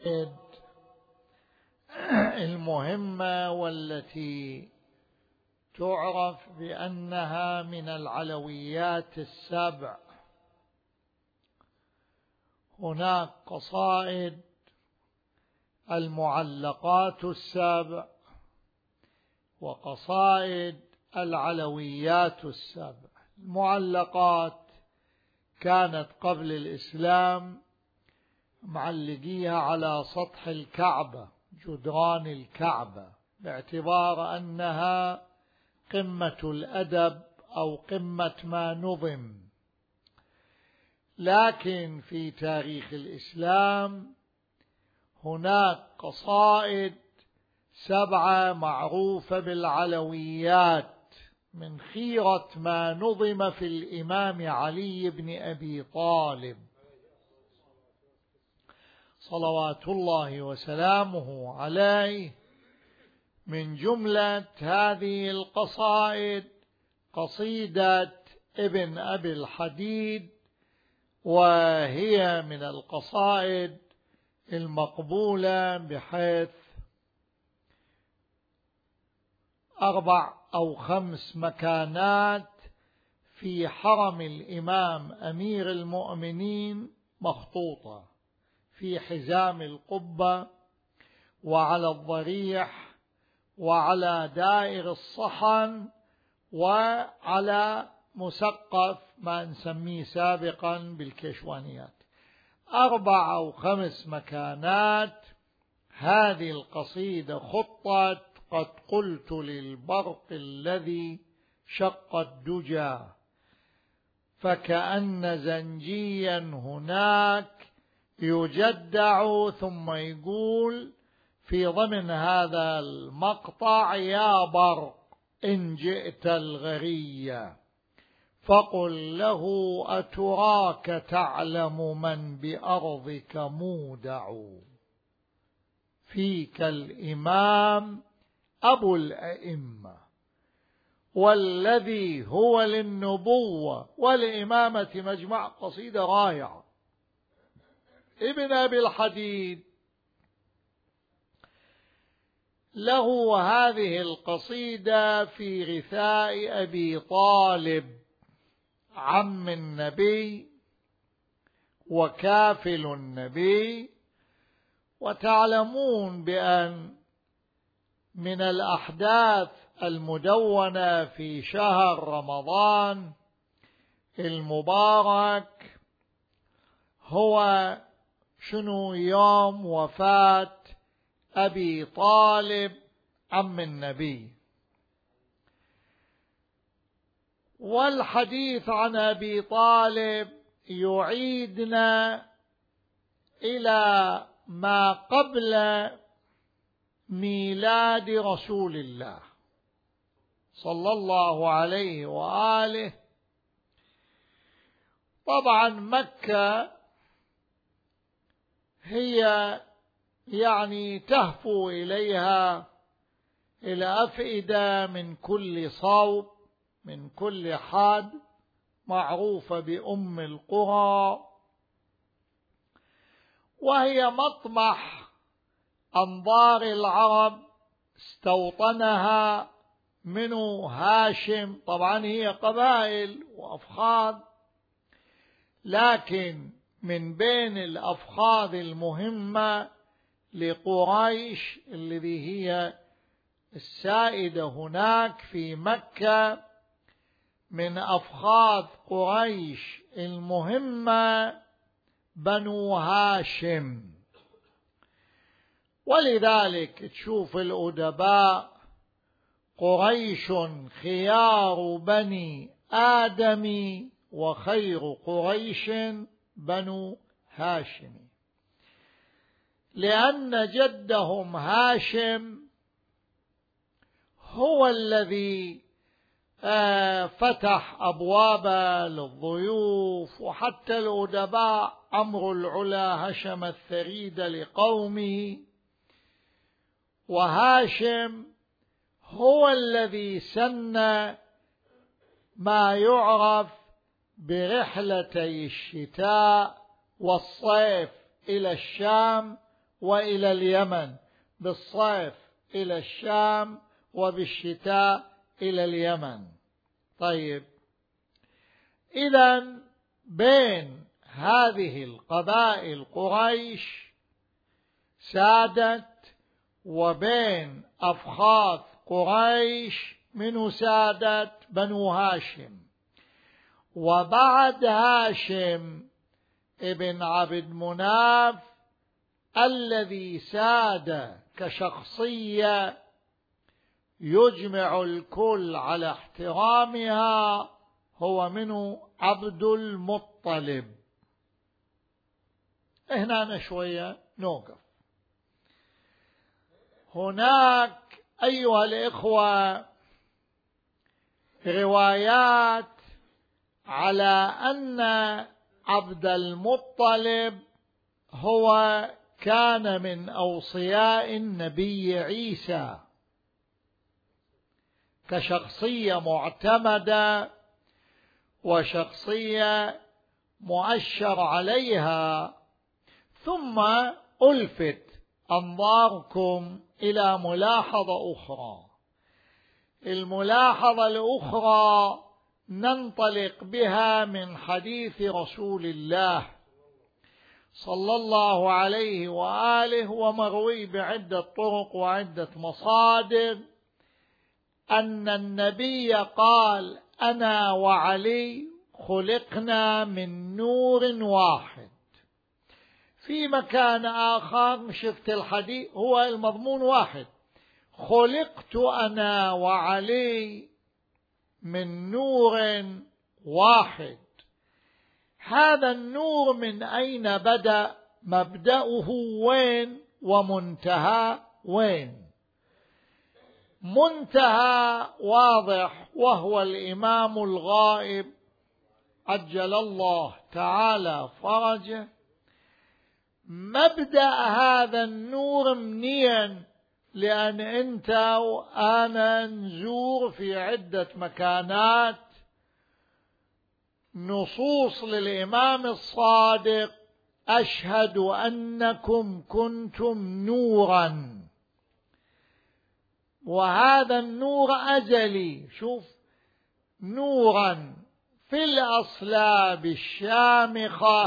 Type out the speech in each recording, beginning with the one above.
المهمة والتي تعرف بأنها من العلويات السبع. هناك قصائد المعلقات السبع وقصائد العلويات السبع. المعلقات كانت قبل الإسلام معلقيها على سطح الكعبة، جدران الكعبة، باعتبار أنها قمة الأدب أو قمة ما نظم. لكن في تاريخ الإسلام هناك قصائد سبعة معروفة بالعلويات من خيرة ما نظم في الإمام علي بن أبي طالب صلوات الله وسلامه عليه. من جملة هذه القصائد قصيدة ابن أبي الحديد، وهي من القصائد المقبولة، بحيث 4 أو 5 مكانات في حرم الإمام أمير المؤمنين مخطوطة، في حزام القبة وعلى الضريح وعلى دائر الصحن وعلى مسقف ما نسميه سابقا بالكشوانيات. 4 أو 5 مكانات هذه القصيدة خطت: قد قلت للبرق الذي شق الدجى فكأن زنجيا هناك يجدع. ثم يقول في ضمن هذا المقطع: يا برق إن جئت الغرية فقل له أتراك تعلم من بأرضك مودع، فيك الإمام أبو الأئمة والذي هو للنبوة والإمامة مجمع. قصيدة رائعة. ابن أبي الحديد له هذه القصيدة في غثاء أبي طالب عم النبي وكافل النبي. وتعلمون بأن من الأحداث المدونة في شهر رمضان المبارك هو شنو؟ يوم وفاة أبي طالب عم النبي. والحديث عن أبي طالب يعيدنا إلى ما قبل ميلاد رسول الله صلى الله عليه وآله. طبعا مكة هي يعني تهفو إليها إلى أفئدة من كل صوب، من كل حاد، معروفة بأم القرى، وهي مطمح أنظار العرب. استوطنها منو؟ هاشم. طبعا هي قبائل وأفخاذ، لكن من بين الأفخاذ المهمة لقريش الذي هي السائدة هناك في مكة، من أفخاذ قريش المهمة بنو هاشم. ولذلك تشوف الأدباء: قريش خيار بني آدم وخير قريش بنو هاشم، لأن جدهم هاشم هو الذي فتح أبواب للضيوف. وحتى الأدباء: عمرو العلا هشم الثريد لقومه، وهاشم هو الذي سن ما يعرف برحلتي الشتاء والصيف إلى الشام وإلى اليمن، بالصيف إلى الشام وبالشتاء إلى اليمن. طيب، إذن بين هذه القبائل قريش سادت، وبين أفخاذ قريش من سادت بنو هاشم، وبعد هاشم ابن عبد مناف الذي ساد كشخصية يجمع الكل على احترامها هو منه عبد المطلب. هنا شوية نوقف. هناك أيها الإخوة روايات على أن عبد المطلب هو كان من أوصياء النبي عيسى كشخصية معتمدة وشخصية مؤشر عليها. ثم ألفت أنظاركم إلى ملاحظة أخرى. الملاحظة الأخرى ننطلق بها من حديث رسول الله صلى الله عليه وآله، ومروي بعدة طرق وعدة مصادر، أن النبي قال: أنا وعلي خلقنا من نور واحد. في مكان آخر شفت الحديث هو المضمون واحد: خلقت أنا وعلي من نور واحد. هذا النور من أين بدأ؟ مبدأه وين ومنتهى وين؟ منتهى واضح، وهو الإمام الغائب عجل الله تعالى فرجه. مبدأ هذا النور منين؟ لأن أنت وأنا نزور في عدة مكانات نصوص للإمام الصادق: أشهد أنكم كنتم نورا. وهذا النور أزلي. شوف، نورا في الأصلاب الشامخة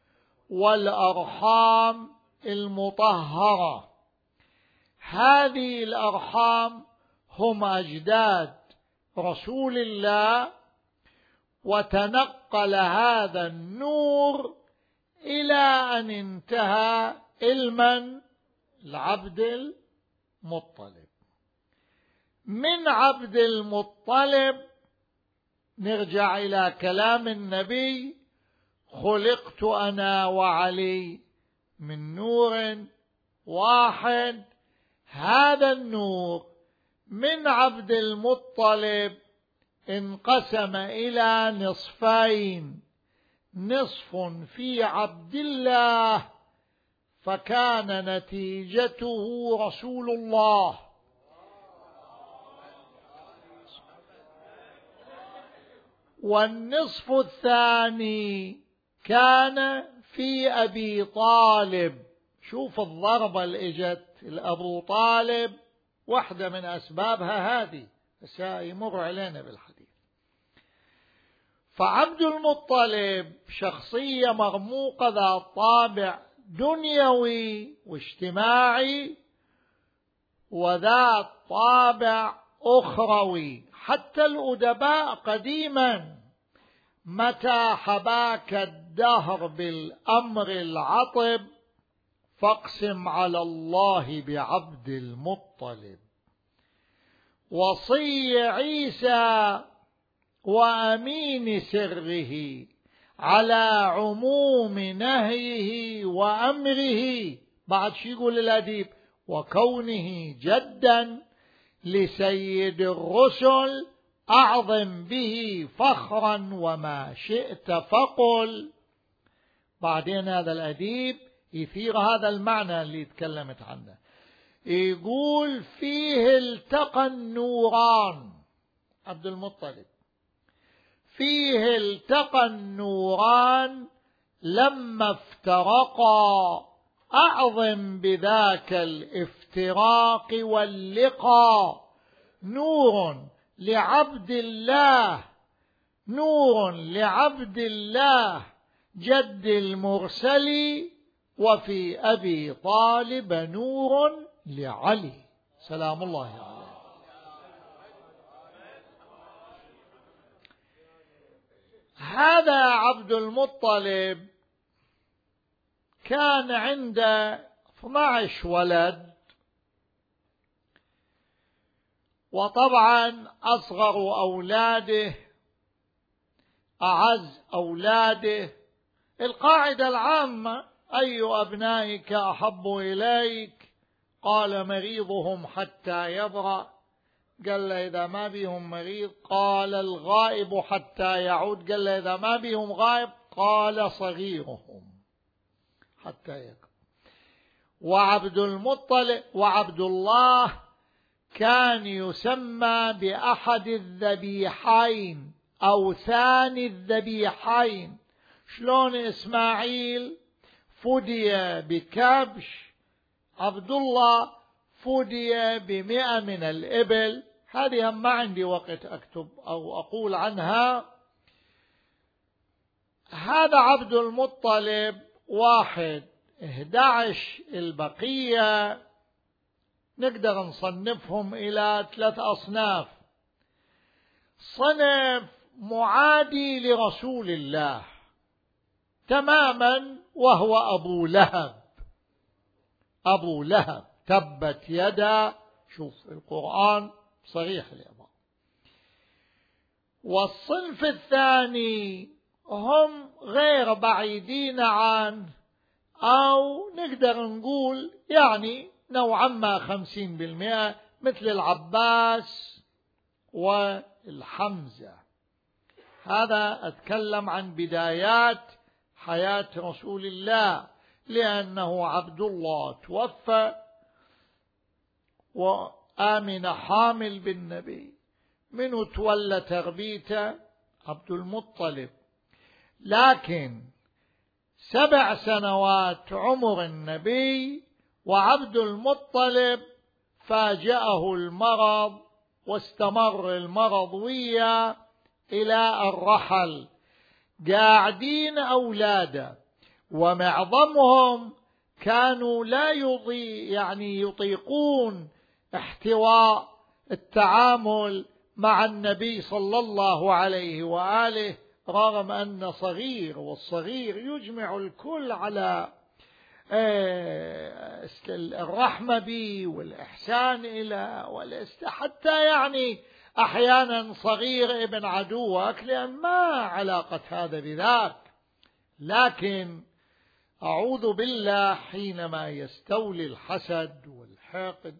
والأرحام المطهرة. هذه الأرحام هم أجداد رسول الله، وتنقل هذا النور إلى أن انتهى المن العبد المطلب. من عبد المطلب نرجع إلى كلام النبي: خلقت أنا وعلي من نور واحد. هذا النور من عبد المطلب انقسم إلى نصفين: نصف في عبد الله فكان نتيجته رسول الله، والنصف الثاني كان في أبي طالب. شوف الضربة اللي اجت لأبو طالب، واحدة من أسبابها هذه سيمر علينا بالحديث. فعبد المطلب شخصية مرموقة ذات طابع دنيوي واجتماعي، وذات طابع أخروي. حتى الأدباء قديما متى حباك الدهر بالأمر العطب فاقسم على الله بعبد المطلب. وصي عيسى وأمين سره على عموم نهيه وأمره. بعد شي يقول الأديب: وكونه جدا لسيد الرسل أعظم به فخرا وما شئت فقل. بعدين هذا الأديب يثير هذا المعنى اللي تكلمت عنه، يقول: فيه التقى النوران. عبد المطلب فيه التقى النوران لما افترقا أعظم بذاك الافتراق واللقاء نور لعبد الله، نور لعبد الله جد المرسل، وفي أبي طالب نور لعلي سلام الله عليه. هذا عبد المطلب كان عنده 12 ولد، وطبعا أصغر أولاده أعز أولاده. القاعدة العامة: أي أبنائك أحب إليك؟ قال مريضهم حتى يبرأ. قال له إذا ما بهم مريض؟ قال الغائب حتى يعود. قال له إذا ما بهم غائب؟ قال صغيرهم حتى يكبر. وعبد المطلب وعبد الله كان يسمى بأحد الذبيحين أو ثاني الذبيحين. شلون إسماعيل فدي بكبش، عبد الله فدي ب100 من الإبل. هذه ما عندي وقت أكتب أو أقول عنها. هذا عبد المطلب 1. 11 البقية نقدر نصنفهم إلى 3 أصناف. صنف معادي لرسول الله تماما، وهو أبو لهب. أبو لهب تبت يدا، شوف القرآن صريح الإضاءة. والصنف الثاني هم غير بعيدين عنه، أو نقدر نقول يعني نوعا ما 50%، مثل العباس والحمزة. هذا أتكلم عن بدايات حياة رسول الله، لأنه عبد الله توفى وآمن حامل بالنبي. منه تولى تربيته عبد المطلب. لكن 7 سنوات عمر النبي وعبد المطلب فاجأه المرض، واستمر المرض وياه إلى الرحل. قاعدين أولاده، ومعظمهم كانوا لا يطيقون احتواء التعامل مع النبي صلى الله عليه وآله، رغم أن صغير، والصغير يجمع الكل على الرحمة به والإحسان إلى حتى أحيانا صغير ابن عدوك، لأن ما علاقة هذا بذاك. لكن أعوذ بالله حينما يستولي الحسد والحقد،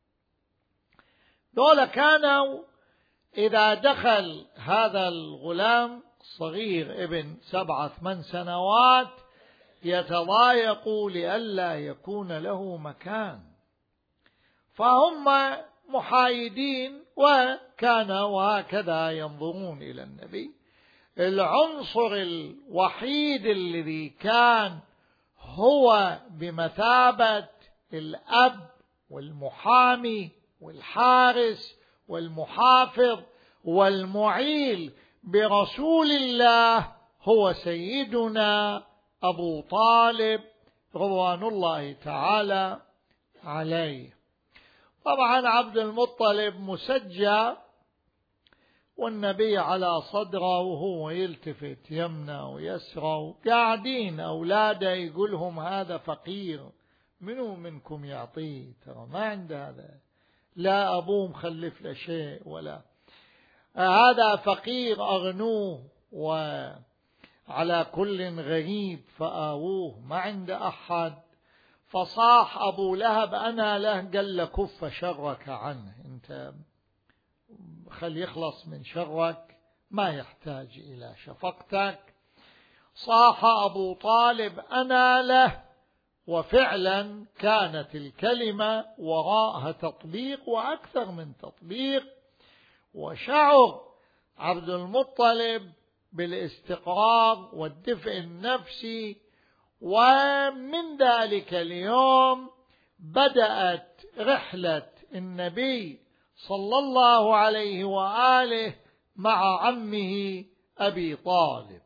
دول كانوا إذا دخل هذا الغلام صغير ابن 7-8 سنوات يتضايقوا لئلا يكون له مكان، فهم محايدين، وكانوا هكذا ينظرون إلى النبي. العنصر الوحيد الذي كان هو بمثابة الأب والمحامي والحارس والمحافظ والمعيل برسول الله هو سيدنا أبو طالب رضوان الله تعالى عليه. طبعا عبد المطلب مسجى، والنبي على صدره وهو يلتفت يمنى ويسرى، قاعدين أولاده يقولهم هذا فقير، منو منكم يعطيه؟ ترى ما عنده هذا، لا أبوه مخلف له شيء، ولا هذا فقير أغنوه، وعلى كل غريب فآووه، ما عنده أحد. فصاح أبو لهب أنا له، قال له كف شرك عنه، أنت خل يخلص من شرك، ما يحتاج إلى شفقتك. صاح أبو طالب أنا له، وفعلا كانت الكلمة وراءها تطبيق وأكثر من تطبيق. وشعر عبد المطلب بالاستقرار والدفء النفسي، ومن ذلك اليوم بدأت رحلة النبي صلى الله عليه وآله مع عمه أبي طالب.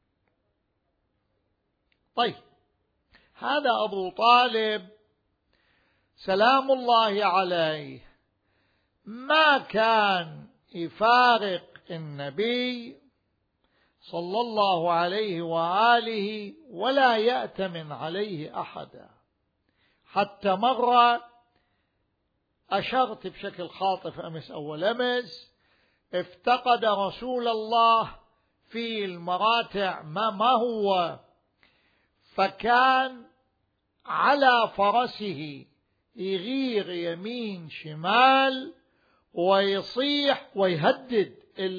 طيب، هذا أبو طالب سلام الله عليه ما كان يفارق النبي صلى الله عليه وآله ولا يأتمن عليه أحدا، حتى مرة أشرت بشكل خاطف أمس أول أمس، افتقد رسول الله في المراتع ما هو، فكان على فرسه يغير يمين شمال ويصيح ويهدد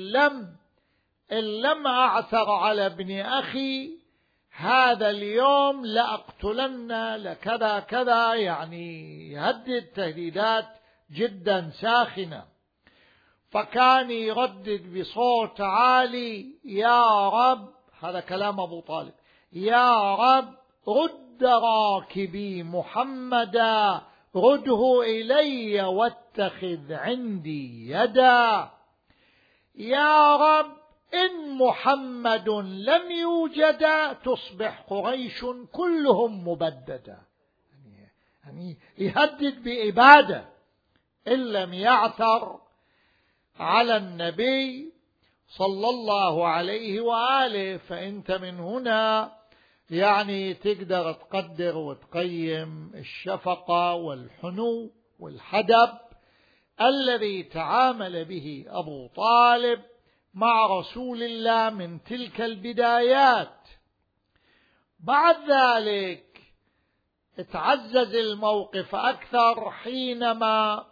إن لم أعثر على ابن أخي هذا اليوم لأقتلن لكذا كذا، يعني يهدد تهديدات جدا ساخنة. فكان يردد بصوت عالي: يا رب، هذا كلام أبو طالب، يا رب رد راكبي محمدا، رده إلي واتخذ عندي يدا. يا رب إن محمد لم يوجد تصبح قريش كلهم مبددا. يعني يهدد بإبادة إن لم يعثر على النبي صلى الله عليه وآله. فأنت من هنا يعني تقدر تقدر وتقيم الشفقة والحنو والحدب الذي تعامل به أبو طالب مع رسول الله من تلك البدايات. بعد ذلك تعزز الموقف أكثر حينما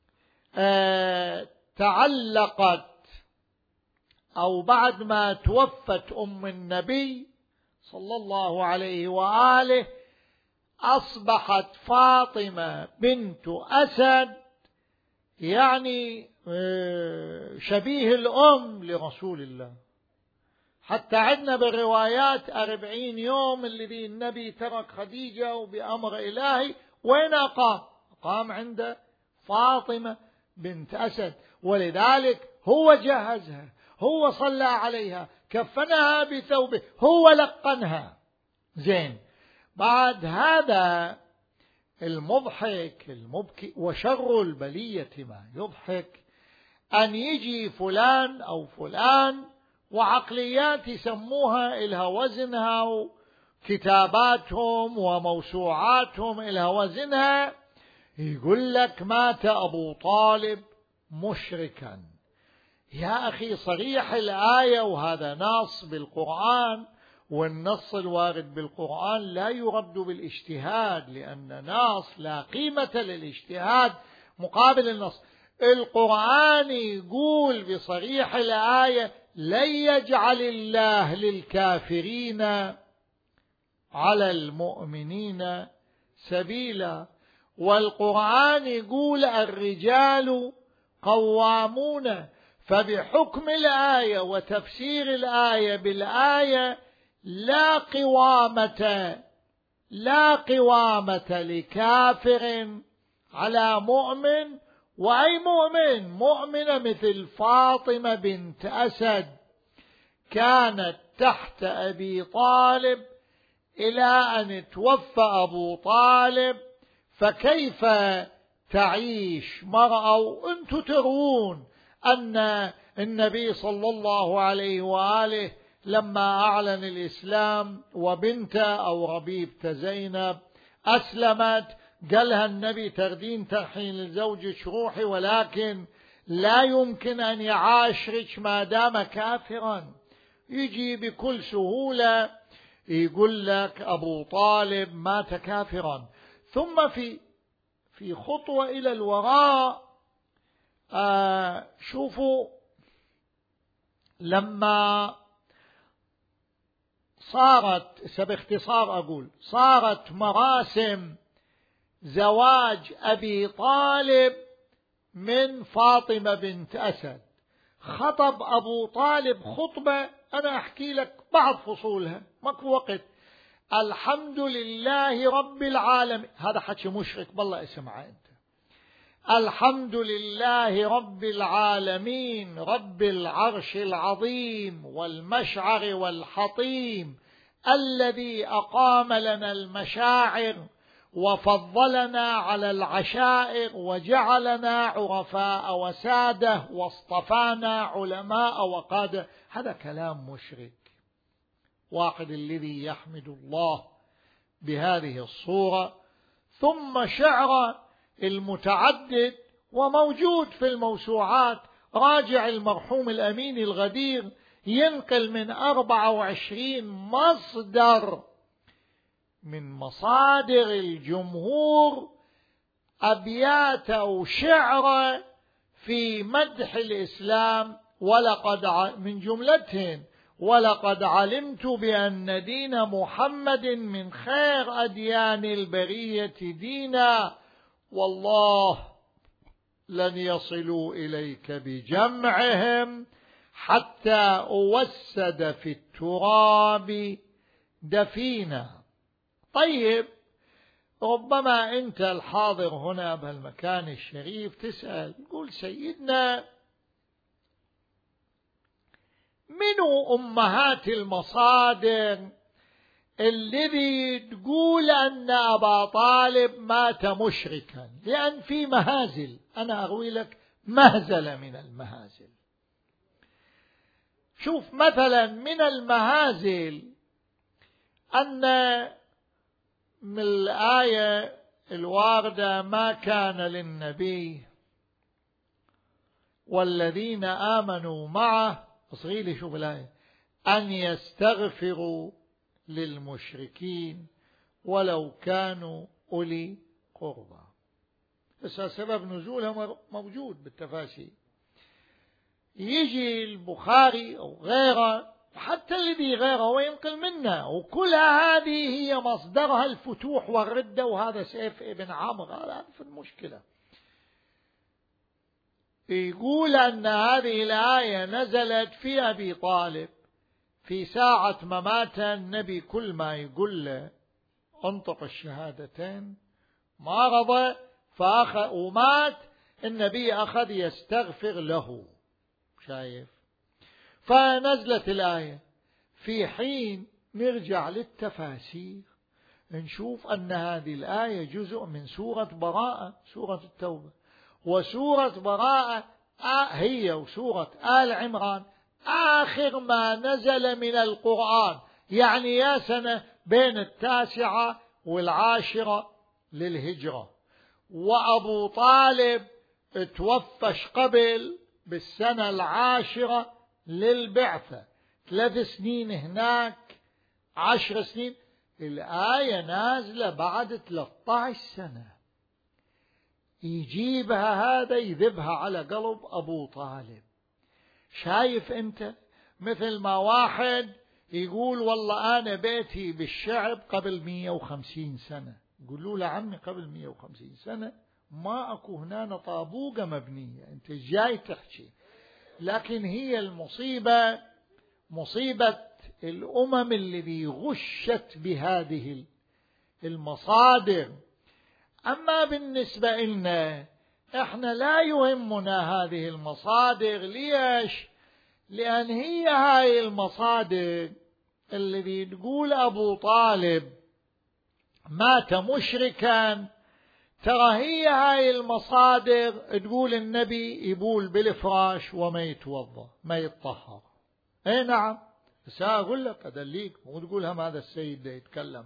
تعلقت أو بعد ما توفت أم النبي صلى الله عليه وآله، أصبحت فاطمة بنت أسد يعني شبيه الأم لرسول الله. حتى عندنا بالروايات 40 يوم الذي النبي ترك خديجة وبأمر إلهي، وين أقام عند فاطمة بنت أسد، ولذلك هو جهزها، هو صلى عليها، كفنها بثوبه، هو لقنها. زين، بعد هذا المضحك المبكي وشر البلية ما يضحك أن يجي فلان أو فلان وعقليات يسموها إلها وزنها وكتاباتهم وموسوعاتهم إلها وزنها، يقول لك مات أبو طالب مشركا. يا أخي صريح الآية، وهذا نص بالقرآن، والنص الوارد بالقرآن لا يرد بالاجتهاد، لأن نص لا قيمة للاجتهاد مقابل النص. القرآن يقول بصريح الآية: لن يجعل الله للكافرين على المؤمنين سبيلا. والقرآن يقول: الرجال قوامون. فبحكم الآية وتفسير الآية بالآية لا قوامة لكافر على مؤمن. وأي مؤمنة مثل فاطمة بنت أسد كانت تحت أبي طالب إلى أن توفى أبو طالب. فكيف تعيش مرأة؟ وأنتم ترون أن النبي صلى الله عليه وآله لما أعلن الإسلام وبنته أو ربيبته زينب أسلمت، قالها النبي: تردين ترحين لزوجك روحي، ولكن لا يمكن أن يعاشرك ما دام كافرا. يجي بكل سهولة يقول لك أبو طالب مات كافرا. ثم في خطوة إلى الوراء، شوفوا لما باختصار أقول صارت مراسم زواج أبي طالب من فاطمة بنت أسد، خطب أبو طالب خطبة أنا أحكي لك بعض فصولها، ماكو وقت. الحمد لله رب العالمين، هذا حكي مشرك بالله، اسمعه أنت. الحمد لله رب العالمين رب العرش العظيم والمشعر والحطيم الذي أقام لنا المشاعر وفضلنا على العشائر وجعلنا عرفاء وسادة واصطفانا علماء وقادة. هذا كلام مشرك. واحد الذي يحمد الله بهذه الصورة. ثم شعر المتعدد وموجود في الموسوعات، راجع المرحوم الأمين الغدير ينقل من 24 مصدر من مصادر الجمهور أبيات أو شعر في مدح الإسلام، من جملتهم: ولقد علمت بأن دين محمد من خير أديان البرية دينا، والله لن يصلوا إليك بجمعهم حتى أوسد في التراب دفينا. طيب، ربما أنت الحاضر هنا بهالمكان الشريف تسأل، تقول: سيدنا، منو أمهات المصادر الذي تقول أن أبا طالب مات مشركا؟ لأن في مهازل، أنا أروي لك مهزلة من المهازل. شوف مثلا من المهازل أن من الآية الواردة: ما كان للنبي والذين آمنوا معه، أصغي شوف الآية، أن يستغفروا للمشركين ولو كانوا أولي قربى. بس سبب نزولها موجود بالتفاسير. يجي البخاري أو غيره، حتى الذي غيره وينقل منه، وكلها هذه هي مصدرها الفتوح والردة، وهذا سيف ابن عمرو. هذا في المشكلة. يقول أن هذه الآية نزلت في أبي طالب في ساعة ما مات النبي، كل ما يقول له انطق الشهادتين ما رضى ومات، النبي أخذ يستغفر له. شايف؟ فنزلت الآية. في حين نرجع للتفاسير نشوف أن هذه الآية جزء من سورة براءة، سورة التوبة. وسورة براءة هي وسورة آل عمران آخر ما نزل من القرآن، يعني يا سنة بين 9 و10 للهجرة. وأبو طالب توفش قبل بالسنة 10 للبعثة، 3 سنين هناك، 10 سنين. الآية نازلة بعد 13 سنة. يجيبها هذا يذبها على قلب أبو طالب. شايف أنت؟ مثل ما واحد يقول: والله أنا بيتي بالشعب قبل 150 سنة. يقولوا له: عمي قبل 150 سنة ما أكو هنا طابوقة مبنية، أنت جاي تحكي. لكن هي المصيبة مصيبة الأمم الذي غشت بهذه المصادر. أما بالنسبة لنا إحنا لا يهمنا هذه المصادر. ليش؟ لأن هي هاي المصادر الذي تقول أبو طالب مات مشركا، ترى هي هاي المصادر تقول النبي يبول بالفراش وما يتوضأ ما يتطهر. اي نعم، بس أقول لك أدليك، مو تقولها هذا السيد ده يتكلم.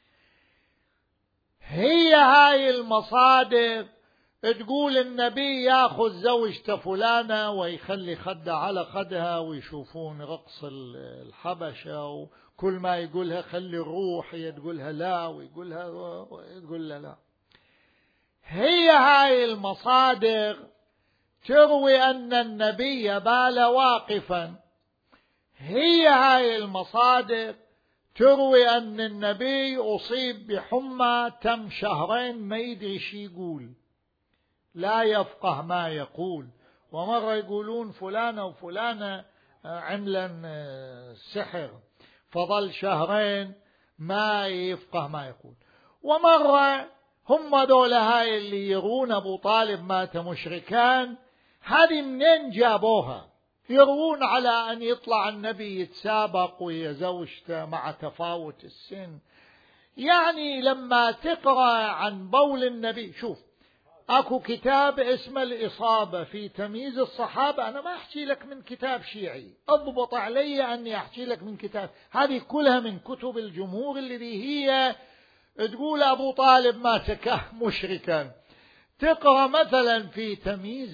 هي هاي المصادر تقول النبي ياخذ زوجته فلانة ويخلي خده على خدها ويشوفون رقص الحبشة، وكل ما يقولها خلي الروح، هي تقولها لا، ويقولها يقول لا. هي هاي المصادر تروي أن النبي بال واقفا. هي هاي المصادر تروي أن النبي أصيب بحمى تم 2 شهر ما يدري شي يقول، لا يفقه ما يقول. ومرة يقولون فلانة وفلانة عملا سحر، فظل 2 شهر ما يفقه ما يقول. ومرة هم دول هاي اللي يرون أبو طالب مات مشركان، هذه منين جابوها؟ يروون على أن يطلع النبي يتسابق ويا زوجته مع تفاوت السن. يعني لما تقرأ عن بول النبي، شوف أكو كتاب اسمه الإصابة في تمييز الصحابة، أنا ما أحكي لك من كتاب شيعي، أضبط علي أني أحكي لك من كتاب، هذه كلها من كتب الجمهور الذي هي تقول أبو طالب مات مشركا. تقرأ مثلا في تمييز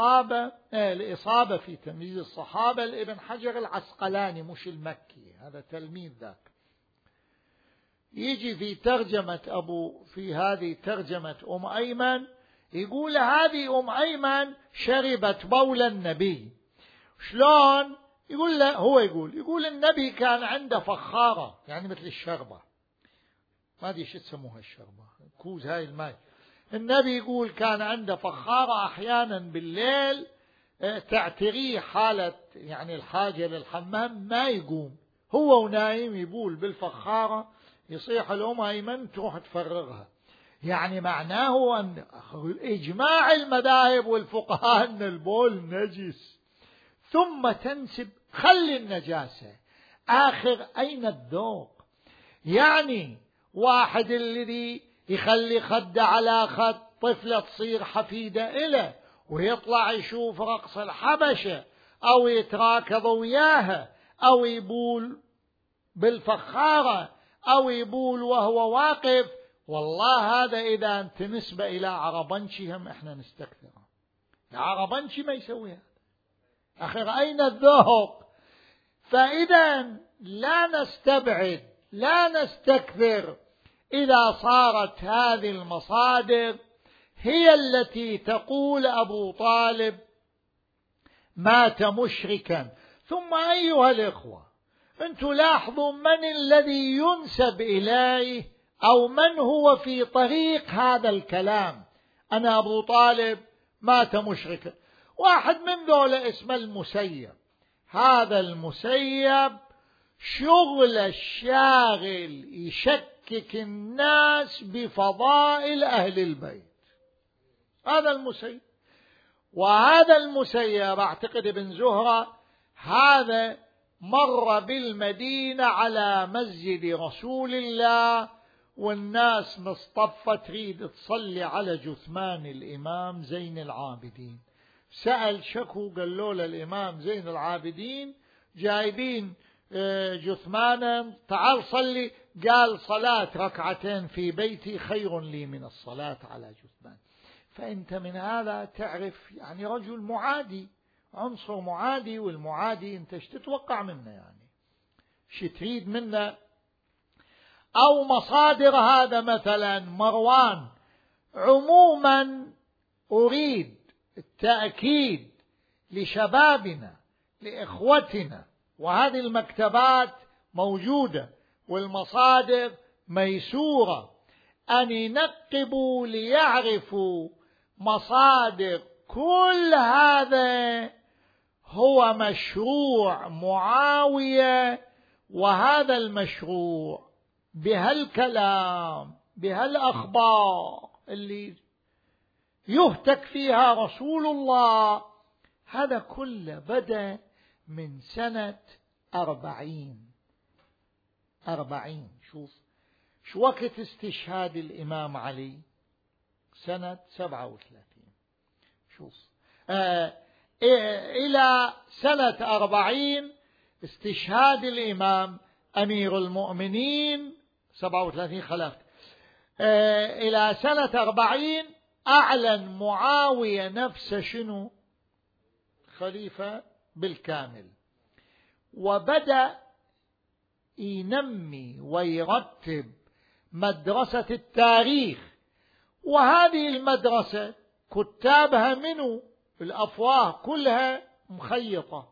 الإصابة في تمييز الصحابة لابن حجر العسقلاني، مش المكي، هذا تلميذ ذاك، يجي في هذه ترجمة أيمن، يقول هذه أيمن شربت بول النبي. شلون؟ يقول له، هو يقول النبي كان عنده فخارة، يعني مثل الشربة، ما أدري شو تسموها الشربة، كوز هاي الماء. النبي يقول كان عنده فخارة، أحيانا بالليل تعتريه حالة يعني الحاجة للحمام، ما يقوم، هو ونايم يبول بالفخارة، يصيح أيمن تروح تفرغها. يعني معناه أن إجماع المذاهب والفقهاء أن البول نجس، ثم تنسب خلي النجاسة آخر، أين الذوق؟ يعني واحد الذي يخلي خد على خد طفلة تصير حفيدة إله، ويطلع يشوف رقص الحبشة، أو يتراكض وياها، أو يبول بالفخارة، أو يبول وهو واقف، والله هذا إذا أنت نسبة إلى عربنشي هم إحنا نستكثره، عربنشي ما يسوي هذا، آخر أين الذوق؟ فإذا لا نستبعد، لا نستكثر إذا صارت هذه المصادر هي التي تقول أبو طالب مات مشركا. ثم أيها الإخوة، أنتم لاحظوا من الذي ينسب إليه أو من هو في طريق هذا الكلام، أنا أبو طالب مات مشركا. واحد من دولة اسمه المسيب، هذا المسيب شغل الشاغل يشكك الناس بفضائل أهل البيت، هذا المسيب. وهذا المسيب أعتقد ابن زهرة، هذا مر بالمدينة على مسجد رسول الله، والناس مصطفى تريد تصلي على جثمان الإمام زين العابدين، سأل شكو، قالوا له الإمام زين العابدين جايبين جثمانا، تعال صلي، قال صلاة ركعتين في بيتي خير لي من الصلاة على جثمان. فأنت من هذا تعرف يعني رجل معادي، عنصر معادي، والمعادي أنت ايش تتوقع منه؟ يعني شو تريد منه؟ أو مصادر هذا مثلا مروان. عموما أريد التأكيد لشبابنا لإخوتنا، وهذه المكتبات موجودة والمصادر ميسورة، أن ينقبوا ليعرفوا مصادر كل هذا هو مشروع معاوية، وهذا المشروع بهالكلام بهالأخبار اللي يهتك فيها رسول الله، هذا كله بدأ من سنة 40. شو وقت استشهاد الإمام علي؟ سنة 37. شوف إلى سنة 40 استشهاد الإمام أمير المؤمنين، 37 خلفت، إلى سنة 40 أعلن معاوية نفسه شنو؟ خليفة بالكامل، وبدأ ينمي ويرتب مدرسة التاريخ. وهذه المدرسة كتابها منه الأفواه كلها مخيطة،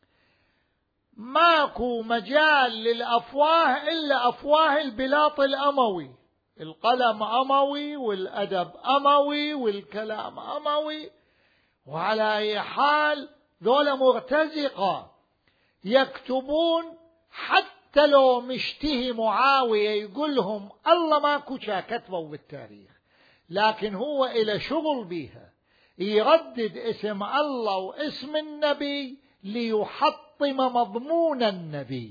ماكو مجال للأفواه إلا أفواه البلاط الأموي، القلم أموي والأدب أموي والكلام أموي. وعلى أي حال ذولا مرتزقة يكتبون حتى حتى لو مشتهي معاوية يقول لهم الله ماكو كتبوا بالتاريخ، لكن هو إلى شغل بيها، يردد اسم الله واسم النبي ليحطم مضمون النبي،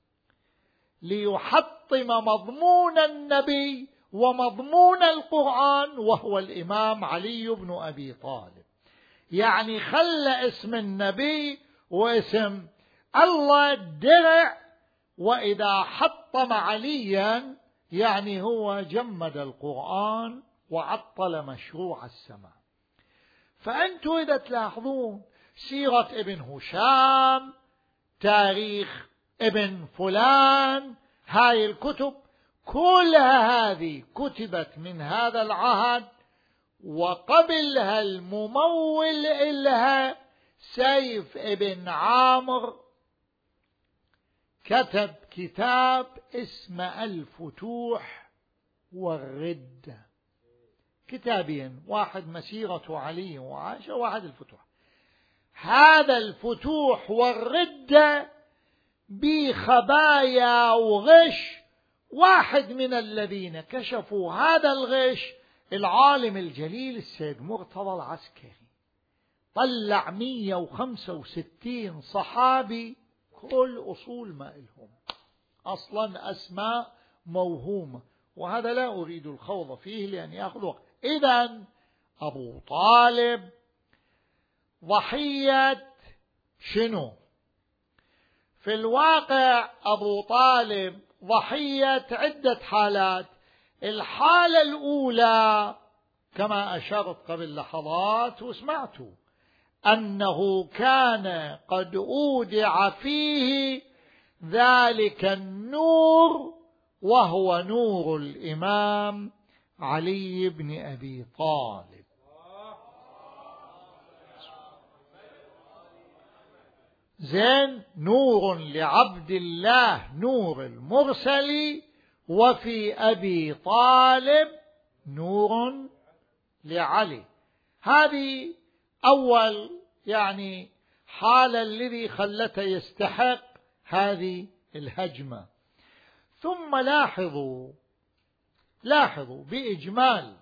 ليحطم مضمون النبي ومضمون القرآن، وهو الإمام علي بن أبي طالب. يعني خلى اسم النبي واسم الله درع، وإذا حطم عليا يعني هو جمد القرآن وعطل مشروع السماء. فأنتوا إذا تلاحظون سيرة ابن هشام، تاريخ ابن فلان، هاي الكتب كلها هذه كتبت من هذا العهد، وقبلها الممول إلها سيف ابن عامر كتب كتاب اسمه الفتوح والردة، كتابين، واحد مسيرة علي وعائشة، واحد الفتوح. هذا الفتوح والردة بخبايا وغش، واحد من الذين كشفوا هذا الغش العالم الجليل السيد مرتضى العسكري، طلع 165 صحابي كل أصول ما إلهم، أصلا أسماء موهومة، وهذا لا أريد الخوض فيه لأن يأخذ وقت. إذن أبو طالب ضحية شنو؟ في الواقع أبو طالب ضحية عدة حالات. الحالة الأولى كما أشرت قبل لحظات وسمعتوا أنه كان قد أودع فيه ذلك النور، وهو نور الإمام علي بن أبي طالب. زين، نور لعبد الله نور المرسل، وفي أبي طالب نور لعلي. هذه أول يعني حالة الذي خلته يستحق هذه الهجمة. ثم لاحظوا بإجمال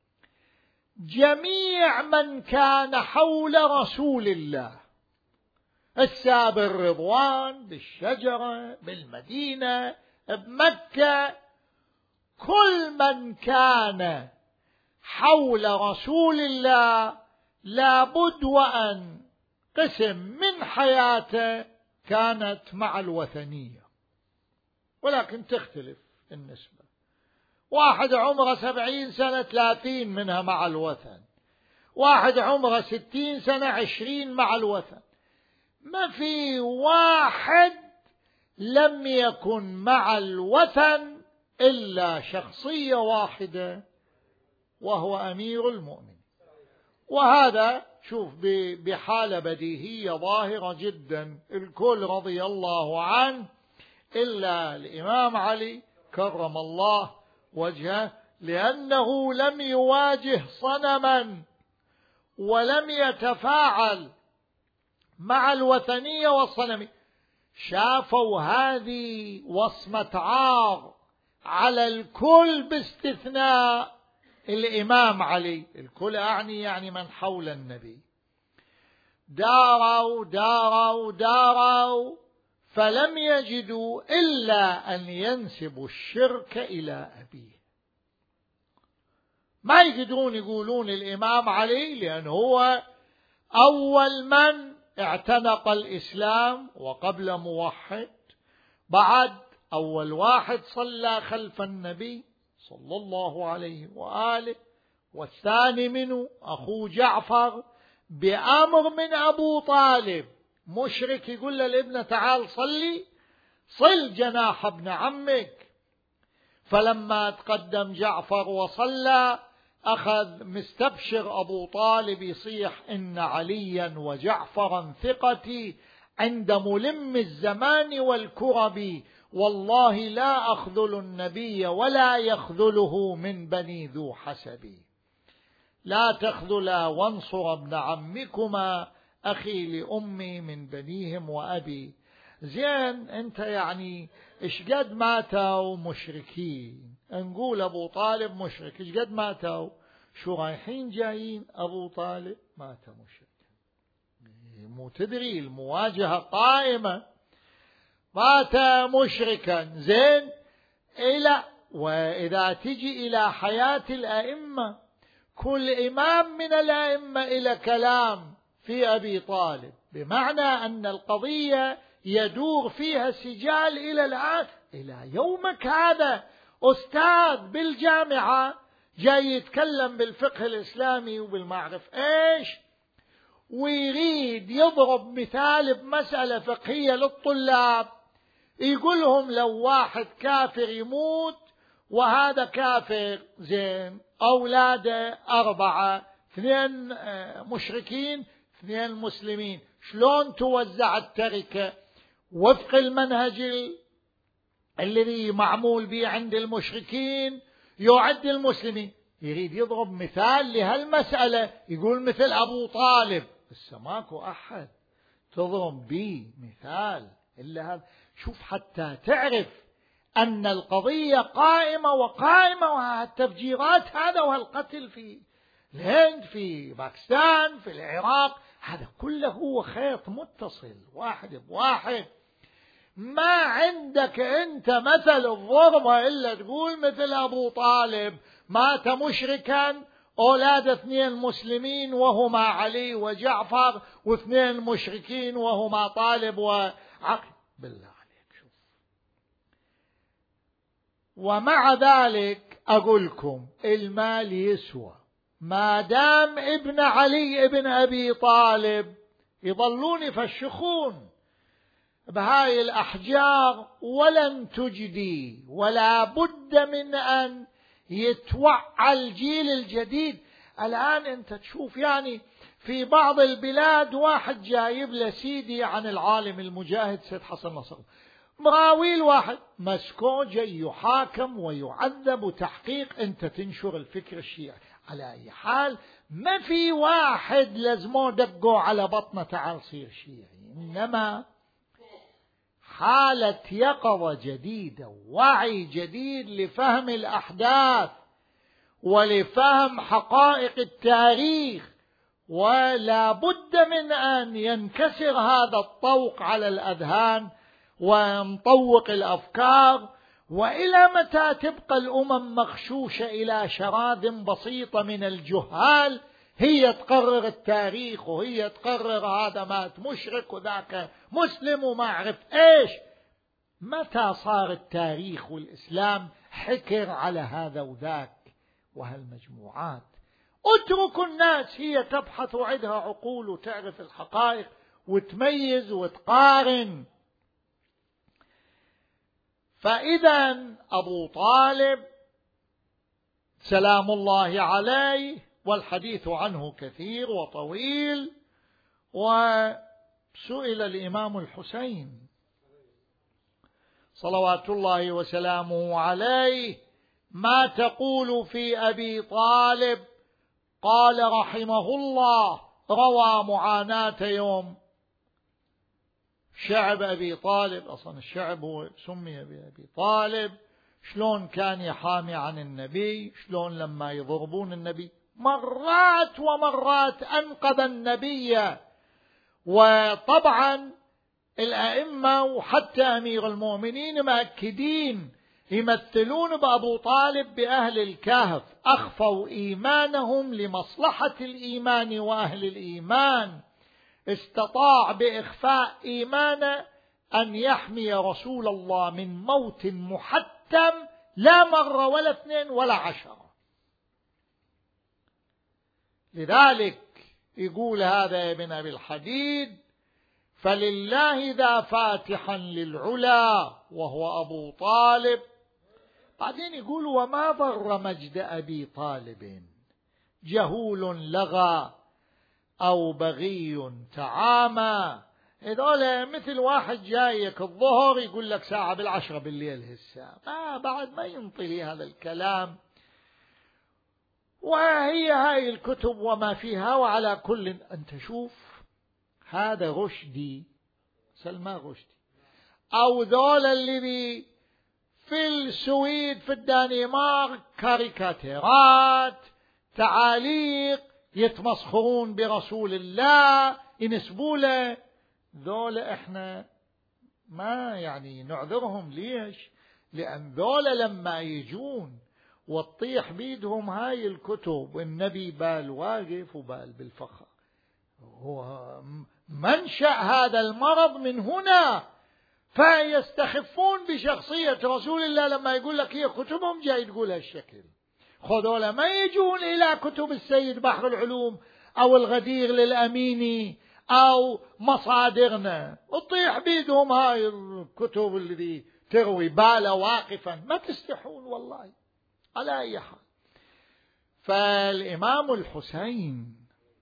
جميع من كان حول رسول الله، الساب الرضوان بالشجرة بالمدينة بمكة، كل من كان حول رسول الله لابد وأن قسم من حياته كانت مع الوثنية، ولكن تختلف النسبة. واحد عمره 70 سنة 30 منها مع الوثن، واحد عمره 60 سنة 20 مع الوثن. ما في واحد لم يكن مع الوثن إلا شخصية واحدة، وهو أمير المؤمنين. وهذا شوف بحالة بديهية ظاهرة جدا، الكل رضي الله عنه إلا الإمام علي كرم الله وجهه، لأنه لم يواجه صنما ولم يتفاعل مع الوثنية والصنم. شافوا هذه وصمة عار على الكل باستثناء الإمام علي. الكل يعني من حول النبي. داروا فلم يجدوا إلا أن ينسبوا الشرك إلى أبيه. ما يقدرون يقولون الإمام علي لأنه هو أول من اعتنق الإسلام وقبل موحد، بعد أول واحد صلى خلف النبي صلى الله عليه وآله، والثاني منه أخوه جعفر بأمر من أبو طالب. مشرك يقول للابن تعال صل جناح ابن عمك. فلما تقدم جعفر وصلى أخذ مستبشر أبو طالب يصيح إن عليا وجعفرا ثقتي عند ملم الزمان والكرب، والله لا أخذل النبي ولا يخذله من بني ذو حسبي. لا تخذلا وانصر ابن عمكما أخي لأمي من بنيهم وأبي. زين أنت يعني إشقد ماتوا مشركين، نقول أبو طالب مشرك، إشقد ماتوا شو رايحين جايين أبو طالب مات مشرك. مو تدري المواجهة قائمة، مات مشركا. زين إلى وإذا تجي إلى حياة الأئمة، كل إمام من الأئمة إلى كلام في أبي طالب، بمعنى أن القضية يدور فيها سجال إلى الآن، إلى يومك هذا. أستاذ بالجامعة جاي يتكلم بالفقه الإسلامي وبالمعرفة إيش، ويريد يضرب مثال بمسألة فقهية للطلاب، يقولهم لو واحد كافر يموت وهذا كافر، زين أولاده 4، 2 مشركين 2 مسلمين، شلون توزع التركة وفق المنهج الذي معمول به عند المشركين يعد المسلمين؟ يريد يضرب مثال لهالمسألة، يقول مثل أبو طالب، بس ماكو أحد تضرب به مثال إلا هذا. شوف حتى تعرف أن القضية قائمة وقائمة، وهالتفجيرات هذا وهالقتل في الهند، في باكستان، في العراق، هذا كله هو خيط متصل واحد بواحد. ما عندك أنت مثل الظلمة إلا تقول مثل أبو طالب مات مشركا، أولاد 2 مسلمين وهما علي وجعفر، و2 مشركين وهما طالب وعقل. بالله عليك شوف. ومع ذلك أقولكم المال يسوى، ما دام ابن علي ابن أبي طالب يظلون يفشخون بهاي الأحجار ولن تجدي، ولا بد من أن يتوعى الجيل الجديد. الآن أنت تشوف يعني في بعض البلاد واحد جايب له سيدي عن العالم المجاهد سيد حسن نصر، مراويل واحد مسكون جاي يحاكم ويعذب وتحقيق، أنت تنشر الفكر الشيعي. على أي حال ما في واحد لازمو دقوا على بطنه تعال صير شيعي، إنما حالة يقظة جديدة، وعي جديد لفهم الأحداث ولفهم حقائق التاريخ، ولا بد من أن ينكسر هذا الطوق على الأذهان ونطوق الأفكار. وإلى متى تبقى الأمم مغشوشة إلى شراذ بسيطة من الجهال، هي تقرر التاريخ وهي تقرر هذا مات مشرك وذاك مسلم وما عرف إيش. متى صار التاريخ والإسلام حكر على هذا وذاك وهالمجموعات؟ اتركوا الناس هي تبحث وعندها عقول وتعرف الحقائق وتميز وتقارن. فإذا أبو طالب سلام الله عليه، والحديث عنه كثير وطويل، وسئل الإمام الحسين صلوات الله وسلامه عليه ما تقول في أبي طالب؟ قال رحمه الله روى معاناة يوم شعب أبي طالب، أصلا الشعب هو سمي بأبي طالب، شلون كان يحامي عن النبي، شلون لما يضربون النبي مرات ومرات أنقذ النبي. وطبعا الأئمة وحتى أمير المؤمنين مأكدين يمثلون بأبو طالب بأهل الكهف، أخفوا إيمانهم لمصلحة الإيمان وأهل الإيمان، استطاع بإخفاء إيمانه أن يحمي رسول الله من موت محتم، لا مرة ولا 2 ولا 10. لذلك يقول هذا ابن أبي الحديد فلله ذا فاتحا للعلا وهو أبو طالب. بعدين يقول وما ضر مجد أبي طالب جهول لغى أو بغي تعامى. هذول مثل واحد جايك الظهر يقول لك ساعة 10 بالليل هسه، بعد ما ينطلي هذا الكلام. وهي هاي الكتب وما فيها. وعلى كل أنت شوف هذا رشدي، سلمان رشدي أو ذولا اللي في السويد في الدنمارك كاريكاتيرات تعاليق يتمسخرون برسول الله ينسبوا له، ذولا احنا ما يعني نعذرهم. ليش؟ لأن ذولا لما يجون وتطيح بيدهم هاي الكتب والنبي بال واقف وبال بالفخر. هو منشأ هذا المرض من هنا، فيستخفون بشخصية رسول الله لما يقول لك هي كتبهم جاي تقول هالشكل. خذوا لما يجون إلى كتب السيد بحر العلوم أو الغدير للأميني أو مصادرنا وتطيح بيدهم هاي الكتب اللي تروي بالا واقفا، ما تستحون والله على أي حال. فالإمام الحسين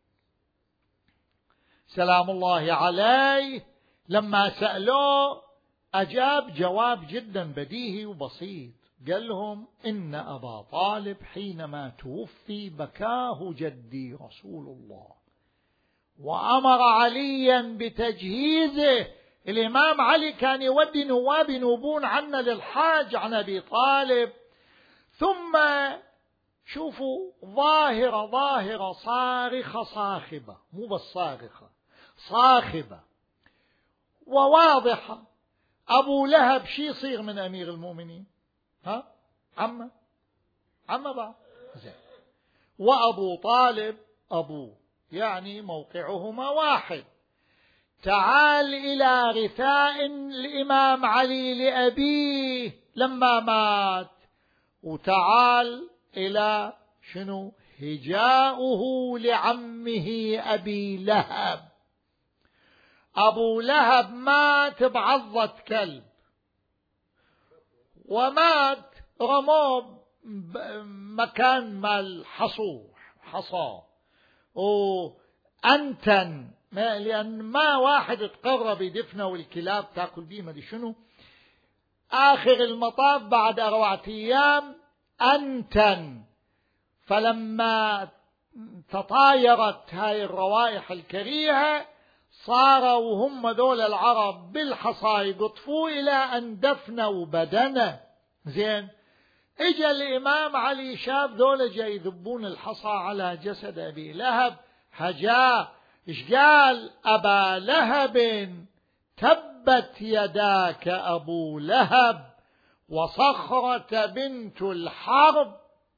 سلام الله عليه لما سألوه أجاب جواب جدا بديهي وبسيط، قال لهم إن أبا طالب حينما توفي بكاه جدي رسول الله وأمر عليا بتجهيزه. الإمام علي كان يودي نواب ينوبون عنا للحاج عن أبي طالب. ثم شوفوا ظاهرة صارخة صاخبة، مو بس صارخة، صاخبة وواضحة. أبو لهب شي يصير من أمير المؤمنين؟ عمه بعد زين. وأبو طالب أبوه، يعني موقعهما واحد. تعال إلى غثاء الإمام علي لأبيه لما مات، وتعال إلى شنو هجاؤه لعمه أبي لهب. أبو لهب مات بعضة كلب، ومات رموه مكان مال حصى وأنتن، لأن ما واحد تقرب يدفنه والكلاب تأكل بيه ما دي شنو. آخر المطاف بعد 4 أيام أنتن. فلما تطايرت هاي الروائح الكريهة صاروا هم دول العرب بالحصى يقطفوا إلى أن دفنوا بدنه. زين، اجى الإمام علي شاف دول جاي يذبون الحصى على جسد أبي لهب، هجاه. إيش قال؟ أبا لهب تبت يداك أبو لهب وصخرة بنت الحرب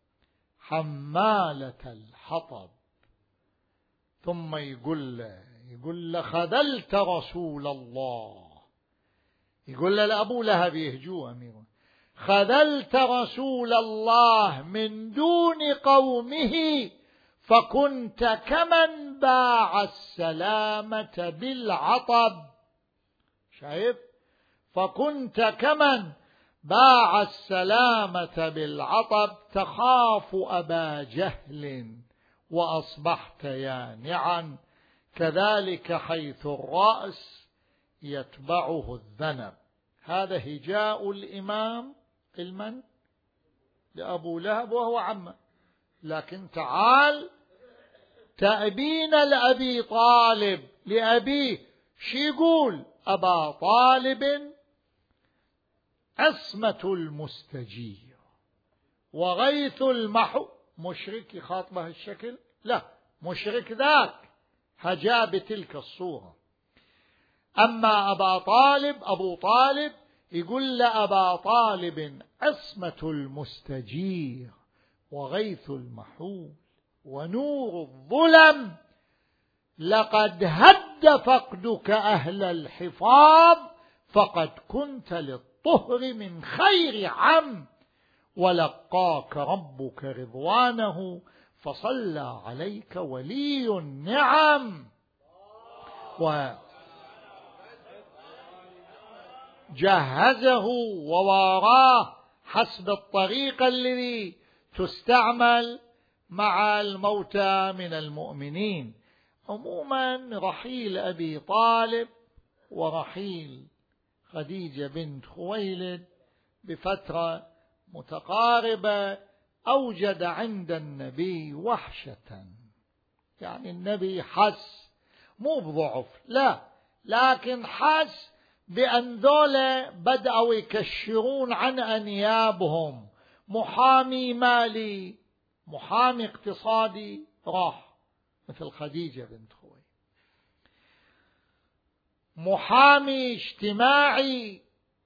حمالة الحطب. ثم يقول له خذلت رسول الله. يقول له لأبو لهب يهجوه أميره، خذلت رسول الله من دون قومه فكنت كمن باع السلامة بالعطب. شايف؟ فكنت كمن باع السلامة بالعطب تخاف أبا جهل وأصبحت يانعا، كذلك حيث الرأس يتبعه الذنب. هذا هجاء الإمام المن لأبو لهب وهو عمه. لكن تعال تأبين لأبي طالب لأبيه، شي يقول؟ أبا طالب عصمة المستجير وغيث المحو. مشرك يخاطبه الشكل؟ لا، مشرك ذاك هجا بتلك الصورة. أما أبو طالب يقول لأبا طالب عصمة المستجير وغيث المحول ونور الظلم، لقد هد فقدك أهل الحفاظ فقد كنت للطهر من خير عم، ولقاك ربك رضوانه فصلى عليك ولي النعم وجهزه وواراه حسب الطريقة التي تستعمل مع الموتى من المؤمنين. عموما رحيل أبي طالب ورحيل خديجة بنت خويلد بفترة متقاربة أوجد عند النبي وحشة. يعني النبي حس، مو بضعف لا، لكن حس بأن ذولا بدأوا يكشرون عن أنيابهم، محامي مالي، محامي اقتصادي راح مثل خديجة بنت خويلد، محامي اجتماعي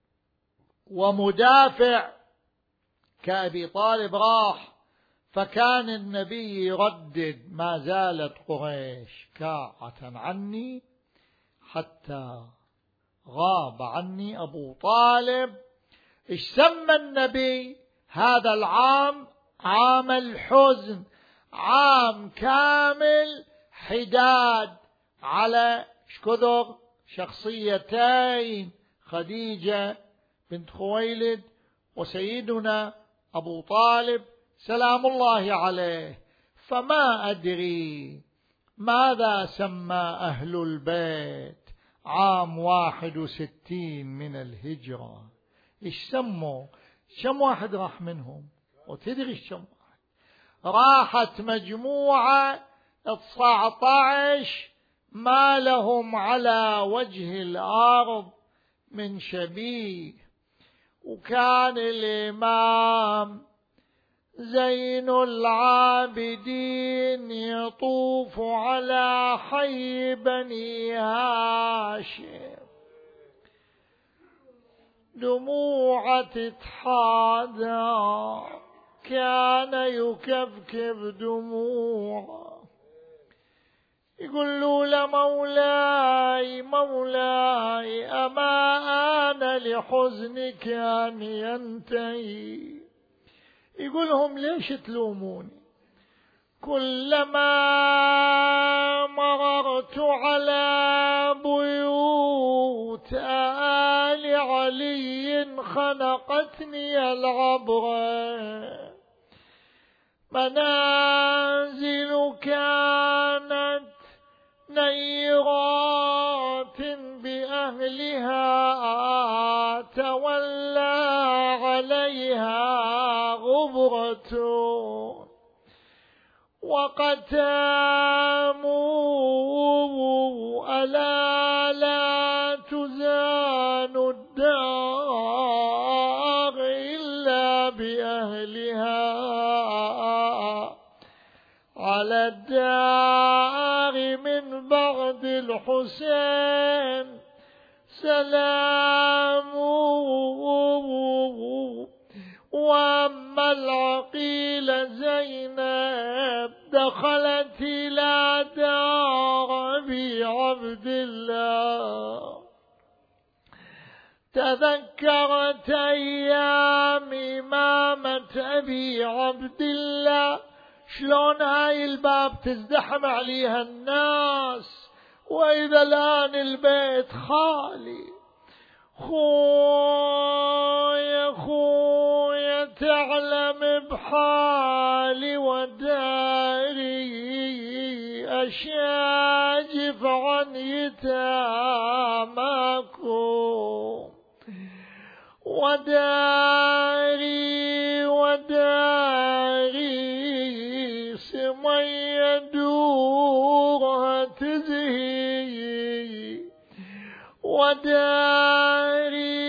ومدافع كأبي طالب راح. فكان النبي يردد: ما زالت قريش كاعة عني حتى غاب عني أبو طالب. إيش سمى النبي هذا العام؟ عام الحزن، عام كامل حداد على شكذر شخصيتين، خديجة بنت خويلد وسيدنا أبو طالب سلام الله عليه. فما أدري ماذا سمى أهل البيت عام 61 من الهجرة. إيش سموا؟ كم واحد راح منهم؟ وتدري كم واحد؟ راحت مجموعة 19 ما لهم على وجه الأرض من شبيه. وكان الإمام زين العابدين يطوف على حي بني هاشم، دموع تتحادى، كان يكبكب دموع، يقول له: لمولاي مولاي أما آن لحزنك أن ينتهي. يقولهم: ليش تلوموني؟ كلما مررت على بيوت آل علي خنقتني العبرة، منازل كانت نيرات بأهلها، تولى عليها غبرة، وقتاموا ألا لا تزان الدار إلا بأهلها، على الدار من بعد الحسين سلام. وأما العقيل زينب دخلت إلى دار أبي عبد الله، تذكرت أيام إمامة أبي عبد الله، شلون هاي الباب تزدحم عليها الناس وإذا الآن البيت خالي. خويا خويا تعلم بحالي وداري، أشاجف عن يتاماكم، وداري وداري سمي دورها تزهي، وداري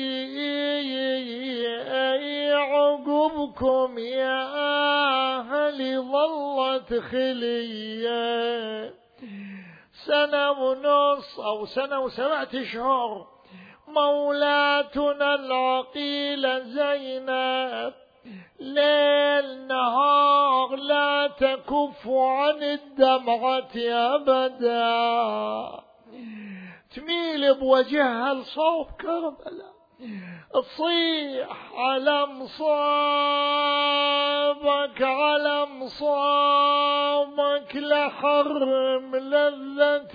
عقبكم يا أهلي ظلت خلية، سنة ونص أو سنة و7 أشهر مولاتنا العقيلة زينب ليل نهار لا تكف عن الدمعة أبدا، تميل بوجهها لصوب كربلاء، تصيح: على مصابك على مصابك لحرم لذة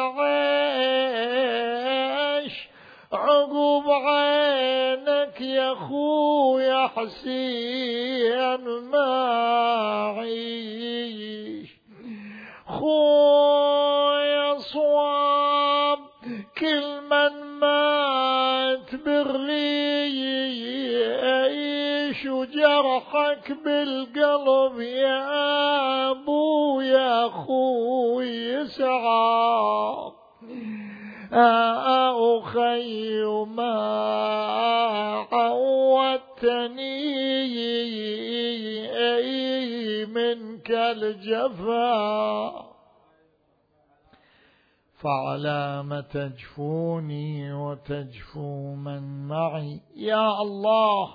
العيش، عقب عينك يا خويا حسين ما عيش. خويا صواب كل من مات بالريش، وجرحك بالقلب يا أبو يا أخوي يسعى، أخي ما عودتني منك الجفا، فعلام تجفوني وتجفو من معي. يا الله،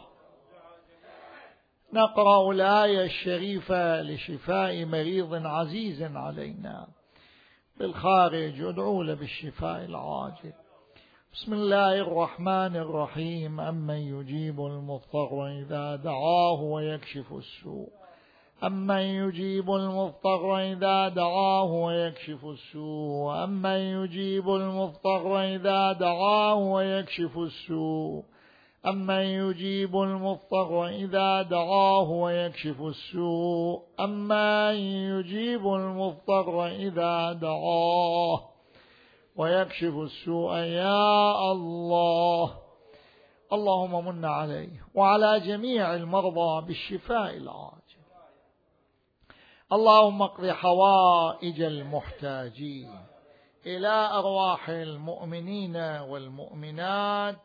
نقرأ الآية الشريفة لشفاء مريض عزيز علينا بالخارج، ادعو له بالشفاء العاجل. بسم الله الرحمن الرحيم. أمن يجيب المضطر إذا دعاه ويكشف السوء، أمن يجيب المضطر إذا دعاه ويكشف السوء، أمن يجيب المضطر إذا دعاه ويكشف السوء، أمن يجيب المضطر إذا دعاه ويكشف السوء، أمن يجيب المضطر إذا دعاه ويكشف السوء. يا الله، اللهم من عليه وعلى جميع المرضى بالشفاء العاجل. اللهم اقض حوائج المحتاجين إلى أرواح المؤمنين والمؤمنات.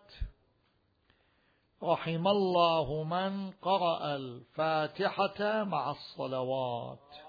رحم الله من قرأ الفاتحة مع الصلوات.